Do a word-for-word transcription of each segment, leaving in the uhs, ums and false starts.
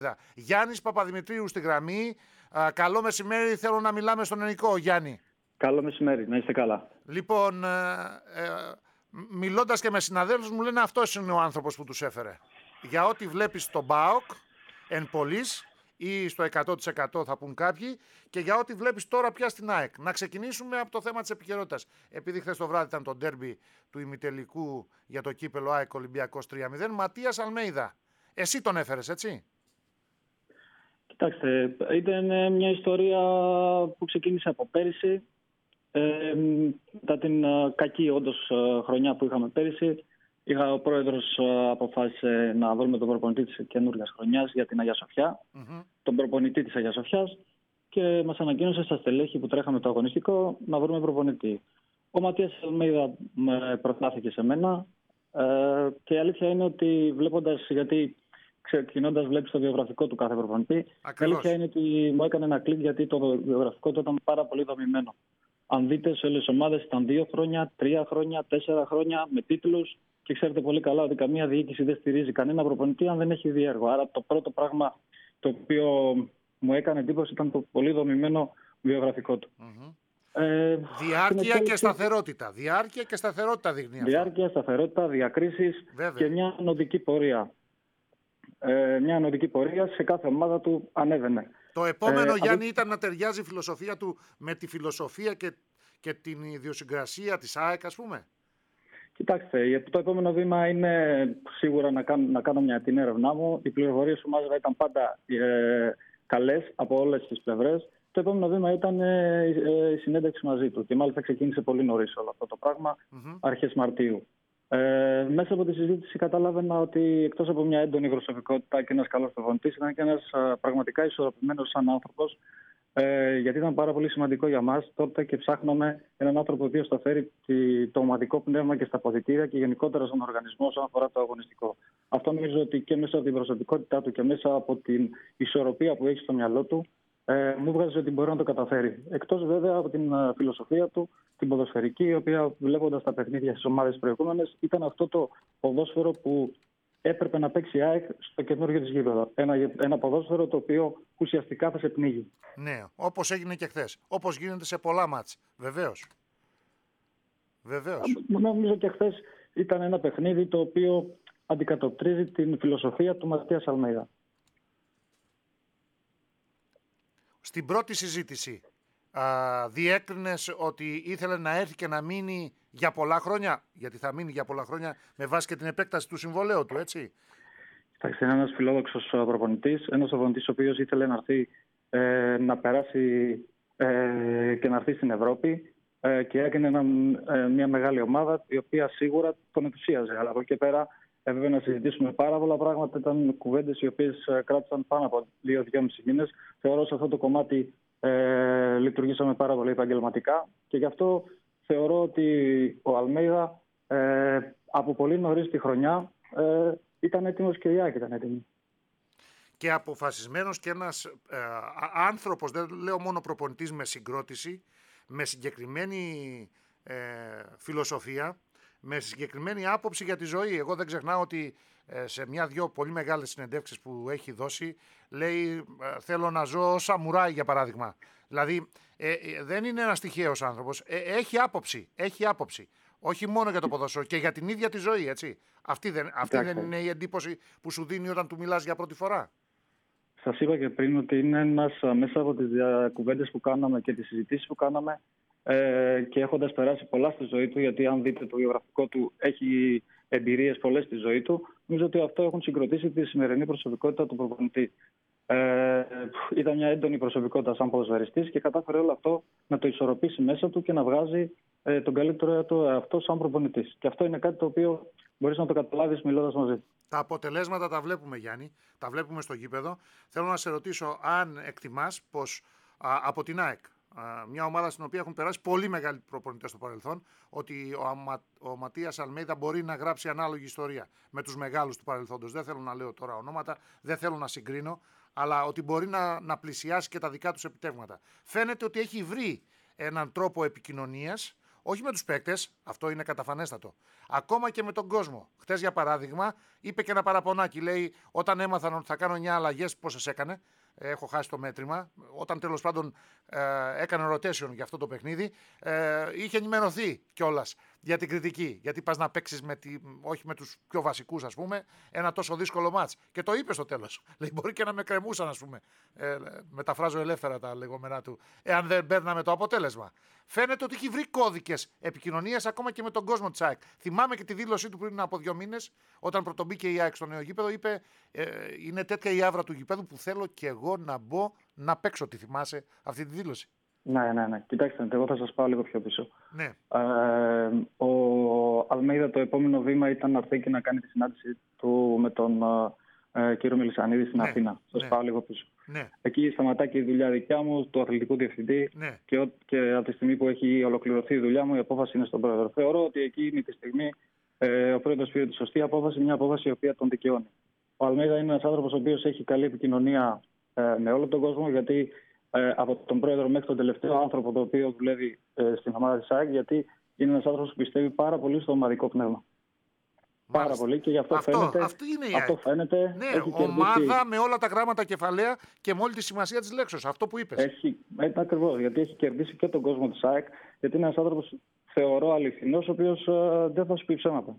Γιάννης Παπαδημητρίου στη γραμμή. Α, καλό μεσημέρι, θέλω να μιλάμε στον ελληνικό, Γιάννη. Καλό μεσημέρι, να είστε καλά. Λοιπόν, ε, ε, μιλώντας και με συναδέλφους μου λένε αυτός είναι ο άνθρωπος που τους έφερε. Για ό,τι βλέπεις στον ΠΑΟΚ, εν πολλής, ή στο εκατό τοις εκατό θα πούν κάποιοι, και για ό,τι βλέπεις τώρα πια στην ΑΕΚ. Να ξεκινήσουμε από το θέμα της επικαιρότητας. Επειδή χθες το βράδυ ήταν το ντέρμπι του ημιτελικού για το κύπελο ΑΕΚ Ολυμπιακός τρία μηδέν, Ματίας Αλμέιδα. Εσύ τον έφερες, έτσι? Κοιτάξτε, ήταν μια ιστορία που ξεκίνησε από πέρυσι. Ε, μετά την uh, κακή όντως uh, χρονιά που είχαμε πέρυσι, είχα, ο πρόεδρος uh, αποφάσισε να βρούμε τον προπονητή της καινούργιας χρονιάς για την Αγία Σοφιά, mm-hmm. τον προπονητή της Αγίας Σοφιάς, και μας ανακοίνωσε στα στελέχη που τρέχαμε το αγωνιστικό να βρούμε προπονητή. Ο Ματίας Αλμέιδα με προτάθηκε σε μένα ε, και η αλήθεια είναι ότι βλέποντας, γιατί ξεκινώντας βλέπεις το βιογραφικό του κάθε προπονητή, η αλήθεια είναι ότι μου έκανε ένα κλικ, γιατί το βιογραφικό του ήταν πάρα πολύ δομημένο. Αν δείτε, σε όλες τις ομάδες ήταν δύο χρόνια, τρία χρόνια, τέσσερα χρόνια με τίτλους, και ξέρετε πολύ καλά ότι καμία διοίκηση δεν στηρίζει κανένα προπονητή αν δεν έχει δει έργο. Άρα το πρώτο πράγμα το οποίο μου έκανε εντύπωση ήταν το πολύ δομημένο βιογραφικό του. Mm-hmm. Ε, Διάρκεια και σταθερότητα. Διάρκεια και σταθερότητα δείχνει αυτό. Διάρκεια, σταθερότητα, διακρίσεις και μια ανωδική πορεία. Ε, μια ανωδική πορεία σε κάθε ομάδα του ανέβαινε. Το επόμενο, ε, Γιάννη, ήταν να ταιριάζει η φιλοσοφία του με τη φιλοσοφία και, και την ιδιοσυγκρασία της ΑΕΚ, ας πούμε. Κοιτάξτε, το επόμενο βήμα είναι σίγουρα να κάνω, να κάνω μια την έρευνά μου. Οι πληροφορίες που μάζευα ήταν πάντα ε, καλές από όλες τις πλευρές. Το επόμενο βήμα ήταν ε, ε, η συνέντευξη μαζί του. Και μάλιστα ξεκίνησε πολύ νωρίς όλο αυτό το πράγμα, mm-hmm. αρχές Μαρτίου. Ε, μέσα από τη συζήτηση καταλάβαινα ότι εκτός από μια έντονη προσωπικότητα και ένας καλός προπονητής, ήταν και ένας α, πραγματικά ισορροπημένος σαν άνθρωπος, ε, γιατί ήταν πάρα πολύ σημαντικό για μας τότε και ψάχναμε έναν άνθρωπο ο οποίος θα φέρει τη, το ομαδικό πνεύμα και στα αποδυτήρια και γενικότερα στον οργανισμό όσον αφορά το αγωνιστικό. Αυτό νομίζω ότι και μέσα από την προσωπικότητά του και μέσα από την ισορροπία που έχει στο μυαλό του, Ε, μου βγάζει ότι μπορεί να το καταφέρει. Εκτός βέβαια από την uh, φιλοσοφία του, την ποδοσφαιρική, η οποία βλέποντας τα παιχνίδια στις ομάδες προηγούμενες, ήταν αυτό το ποδόσφαιρο που έπρεπε να παίξει η ΑΕΚ στο καινούργιο της γήπεδο. Ένα, ένα ποδόσφαιρο το οποίο ουσιαστικά θα σε πνίγει. Ναι, όπως έγινε και χθες. Όπως γίνεται σε πολλά μάτς. Βεβαίως. Βεβαίως. Νομίζω και χθες ήταν ένα παιχνίδι το οποίο αντικατοπτρίζει την φιλοσοφία του Ματίας Αλμέιδα. Στην πρώτη συζήτηση α, διέκρινες ότι ήθελε να έρθει και να μείνει για πολλά χρόνια, γιατί θα μείνει για πολλά χρόνια με βάση και την επέκταση του συμβολαίου του, έτσι. Εντάξει, είναι ένας φιλόδοξος προπονητής, ένας προπονητής ο οποίος ήθελε να έρθει ε, να περάσει ε, και να έρθει στην Ευρώπη ε, και έκανε ένα, ε, μια μεγάλη ομάδα η οποία σίγουρα τον ενθουσίαζε. Αλλά από εκεί και πέρα έπρεπε να συζητήσουμε πάρα πολλά πράγματα. Ήταν κουβέντες οι οποίες κράτησαν πάνω από δύο με δυόμισι μήνες. Θεωρώ σε αυτό το κομμάτι ε, λειτουργήσαμε πάρα πολύ επαγγελματικά και γι' αυτό θεωρώ ότι ο Αλμέιδα ε, από πολύ νωρίς τη χρονιά ε, ήταν έτοιμος και η ΑΕΚ ήταν έτοιμη. Και αποφασισμένος και ένας ε, άνθρωπος, δεν λέω μόνο προπονητής, με συγκρότηση, με συγκεκριμένη ε, φιλοσοφία, με συγκεκριμένη άποψη για τη ζωή. Εγώ δεν ξεχνάω ότι ε, σε μια-δυο πολύ μεγάλες συνεντεύξεις που έχει δώσει, λέει ε, θέλω να ζω ως σαμουράι, για παράδειγμα. Δηλαδή ε, ε, δεν είναι ένας τυχαίος άνθρωπος. Ε, έχει άποψη, έχει άποψη. Όχι μόνο για το ποδόσφαιρο, και για την ίδια τη ζωή, έτσι. Αυτή δεν, αυτή δεν είναι η εντύπωση που σου δίνει όταν του μιλάς για πρώτη φορά? Σας είπα και πριν ότι είναι ένας, μέσα από τις κουβέντες που κάναμε και τις συζητήσεις που κάναμε, Ε, και έχοντας περάσει πολλά στη ζωή του, γιατί αν δείτε το βιογραφικό του έχει εμπειρίες πολλές στη ζωή του, νομίζω ότι αυτό έχουν συγκροτήσει τη σημερινή προσωπικότητα του προπονητή. Ε, ήταν μια έντονη προσωπικότητα σαν ποδοσφαιριστής και κατάφερε όλο αυτό να το ισορροπήσει μέσα του και να βγάζει ε, τον καλύτερο του εαυτό σαν προπονητής. Και αυτό είναι κάτι το οποίο μπορείς να το καταλάβεις μιλώντας μαζί του. Τα αποτελέσματα τα βλέπουμε, Γιάννη, τα βλέπουμε στο γήπεδο. Θέλω να σε ρωτήσω αν εκτιμάς πως α, από την ΑΕΚ, μια ομάδα στην οποία έχουν περάσει πολύ μεγάλοι προπονητές στο παρελθόν, ότι ο, Αμα, ο Ματίας Αλμέιδα μπορεί να γράψει ανάλογη ιστορία με τους μεγάλους του παρελθόντος. Δεν θέλω να λέω τώρα ονόματα, δεν θέλω να συγκρίνω, αλλά ότι μπορεί να, να πλησιάσει και τα δικά τους επιτεύγματα. Φαίνεται ότι έχει βρει έναν τρόπο επικοινωνίας, όχι με τους παίκτες, αυτό είναι καταφανέστατο. Ακόμα και με τον κόσμο. Χτες, για παράδειγμα, είπε και ένα παραπονάκι. Λέει, όταν έμαθαν ότι θα κάνω εννιά αλλαγές, πόσες έκανε. Έχω χάσει το μέτρημα. Όταν τέλος πάντων ε, έκανε rotation για αυτό το παιχνίδι, ε, είχε ενημερωθεί κιόλας για την κριτική. Γιατί πας να παίξεις με τη, όχι με τους πιο βασικούς, ας πούμε, ένα τόσο δύσκολο μάτς. Και το είπε στο τέλος. Λέει, μπορεί και να με κρεμούσαν, ας πούμε. Ε, μεταφράζω ελεύθερα τα λεγόμενά του, εάν δεν παίρναμε το αποτέλεσμα. Φαίνεται ότι έχει βρει κώδικες επικοινωνίας ακόμα και με τον κόσμο της ΑΕΚ. Θυμάμαι και τη δήλωσή του πριν από δύο μήνες, όταν πρωτομπήκε η ΑΕΚ στο νέο γήπεδο, είπε: ε, είναι τέτοια η άβρα του γήπεδου που θέλω και εγώ να μπω να παίξω. Τη θυμάσαι αυτή τη δήλωση? Ναι, ναι, ναι. Κοιτάξτε, εγώ θα σας πάω λίγο πιο πίσω. Ναι. Ε, ο Αλμέιδα το επόμενο βήμα ήταν να έρθει και να κάνει τη συνάντηση του με τον ε, κύριο Μελισσανίδη στην ναι. Αθήνα. Θα σας ναι. πάω λίγο πίσω. Ναι. Εκεί σταματά και η δουλειά δικιά μου, του αθλητικού διευθυντή. Ναι. Και, και από τη στιγμή που έχει ολοκληρωθεί η δουλειά μου, η απόφαση είναι στον πρόεδρο. Θεωρώ ότι εκείνη τη στιγμή ε, ο πρόεδρος πήρε τη σωστή απόφαση, μια απόφαση η οποία τον δικαιώνει. Ο Αλμέιδα είναι ένας άνθρωπος ο οποίος έχει καλή επικοινωνία ε, με όλο τον κόσμο, γιατί ε, από τον πρόεδρο μέχρι τον τελευταίο άνθρωπο το οποίο δουλεύει ε, στην ομάδα της ΑΕΚ, γιατί είναι ένας άνθρωπος που πιστεύει πάρα πολύ στο ομαδικό πνεύμα. Μάλιστα. Πάρα πολύ, και γι' αυτό, αυτό φαίνεται. Αυτό είναι η αυτό φαίνεται. Ναι, έχει ομάδα κερδίσει, με όλα τα γράμματα κεφαλαία και με όλη τη σημασία της λέξης. Αυτό που είπες. Έχει, ακριβώς, γιατί έχει κερδίσει και τον κόσμο της ΑΕΚ, γιατί είναι ένας άνθρωπος, θεωρώ, αληθινός, ο οποίος ε, δεν θα σου πει ψέματα.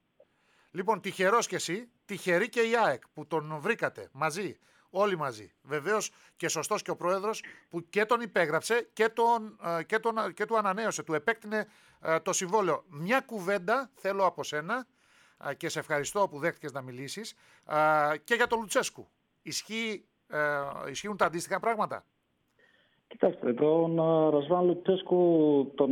Λοιπόν, τυχερός κι εσύ, τυχερή και η ΑΕΚ που τον βρήκατε μαζί. Όλοι μαζί. Βεβαίως και σωστός και ο πρόεδρος που και τον υπέγραψε και, τον, και, τον, και του ανανέωσε, του επέκτηνε το συμβόλαιο. Μια κουβέντα θέλω από σένα και σε ευχαριστώ που δέχτηκες να μιλήσεις, και για τον Λουτσέσκου. Ισχύει, ισχύουν τα αντίστοιχα πράγματα? Κοιτάξτε, τον Ρασβάν Λουτσέσκου τον,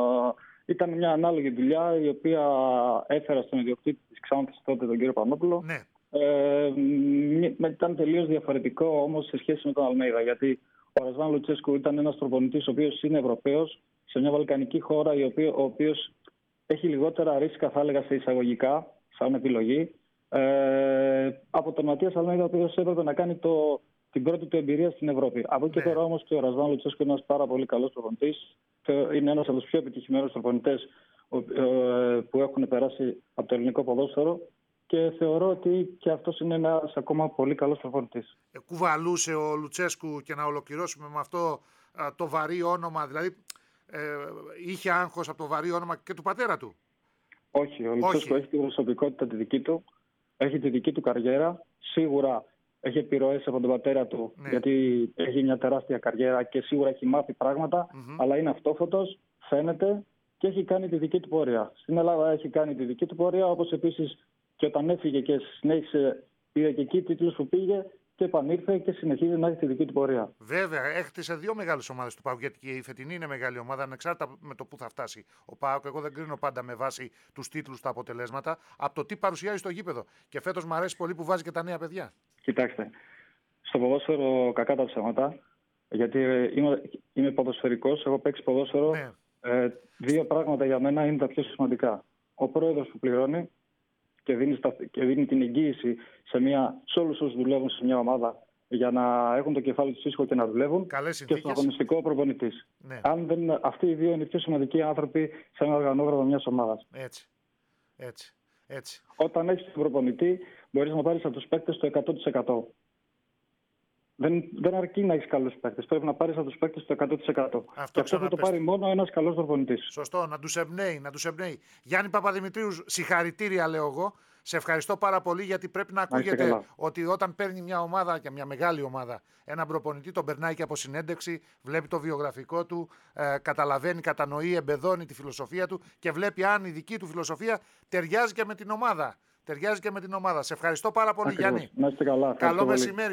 ήταν μια ανάλογη δουλειά η οποία έφερα στον ιδιοκτήτη της Ξάνθης τότε, τον κύριο Πανόπουλο. Ναι. Ε, ήταν τελείως διαφορετικό όμως σε σχέση με τον Αλμέιδα, γιατί ο Ρασβάν Λουτσέσκου ήταν ένας προπονητής ο οποίος είναι Ευρωπαίος σε μια βαλκανική χώρα, ο οποίος έχει λιγότερα ρίσκα, θα έλεγα, σε εισαγωγικά σαν επιλογή, ε, από τον Ματίας Αλμέιδα, ο οποίος έπρεπε να κάνει το, την πρώτη του εμπειρία στην Ευρώπη. Από εκεί και πέρα όμως και ο Ρασβάν Λουτσέσκου είναι ένας πάρα πολύ καλός προπονητής, είναι ένας από τους πιο επιτυχημένους προπονητές που έχουν περάσει από το ελληνικό ποδόσφαιρο. Και θεωρώ ότι και αυτός είναι ένας ακόμα πολύ καλός προπονητής. Ε, κουβαλούσε ο Λουτσέσκου, και να ολοκληρώσουμε με αυτό, α, το βαρύ όνομα, δηλαδή ε, είχε άγχος από το βαρύ όνομα και του πατέρα του? Όχι, ο Λουτσέσκου έχει την προσωπικότητα τη δική του, έχει τη δική του καριέρα, σίγουρα έχει επιρροές από τον πατέρα του, ναι. γιατί έχει μια τεράστια καριέρα και σίγουρα έχει μάθει πράγματα, mm-hmm. αλλά είναι αυτόφωτος, φαίνεται, και έχει κάνει τη δική του πορεία. Στην Ελλάδα έχει κάνει τη δική του πορεία, όπως επίσης και όταν έφυγε και συνέχισε, πήρε και εκεί τίτλους που πήγε και επανήλθε και συνεχίζει να έχει τη δική του πορεία. Βέβαια, έχτισε δύο μεγάλες ομάδες του ΠΑΟΚ, γιατί και η φετινή είναι μεγάλη ομάδα, ανεξάρτητα με το που θα φτάσει ο ΠΑΟΚ. Εγώ δεν κρίνω πάντα με βάση τους τίτλους, τα αποτελέσματα, από το τι παρουσιάζει στο γήπεδο. Και φέτος μου αρέσει πολύ που βάζει και τα νέα παιδιά. Κοιτάξτε, στο ποδόσφαιρο κακά τα ψέματα, γιατί είμαι, είμαι ποδοσφαιρικός, έχω παίξει ποδόσφαιρο. Ναι. Ε, δύο πράγματα για μένα είναι τα πιο σημαντικά. Ο πρόεδρος που πληρώνει και δίνει, στα, και δίνει την εγγύηση σε, μια, σε όλους όσους δουλεύουν σε μια ομάδα για να έχουν το κεφάλι τους ίσχο και να δουλεύουν, και στον αγωνιστικό προπονητής. Ναι. Αν δεν, αυτοί οι δύο είναι οι πιο σημαντικοί άνθρωποι σε ένα οργανόγραμμα μιας ομάδας. Έτσι. Έτσι. Έτσι. Όταν έχεις τον προπονητή, μπορείς να πάρεις από τους παίκτες το εκατό τοις εκατό. Δεν, δεν αρκεί να έχεις καλούς παίκτες. Πρέπει να πάρεις από τους παίκτες το εκατό τοις εκατό. Αυτό, και αυτό θα το πάρει μόνο ένας καλός προπονητής. Σωστό, να τους εμπνέει, να τους εμπνέει. Γιάννη Παπαδημητρίου, συγχαρητήρια λέω εγώ. Σε ευχαριστώ πάρα πολύ, γιατί πρέπει να ακούγεται ότι όταν παίρνει μια ομάδα, και μια μεγάλη ομάδα, έναν προπονητή, τον περνάει και από συνέντευξη, βλέπει το βιογραφικό του, ε, καταλαβαίνει, κατανοεί, εμπεδώνει τη φιλοσοφία του και βλέπει αν η δική του φιλοσοφία ταιριάζει και με την ομάδα. Ταιριάζει και με την ομάδα. Σε ευχαριστώ πάρα πολύ, Ακριβώς. Γιάννη. Να είστε καλά. Καλό μεσημέρι.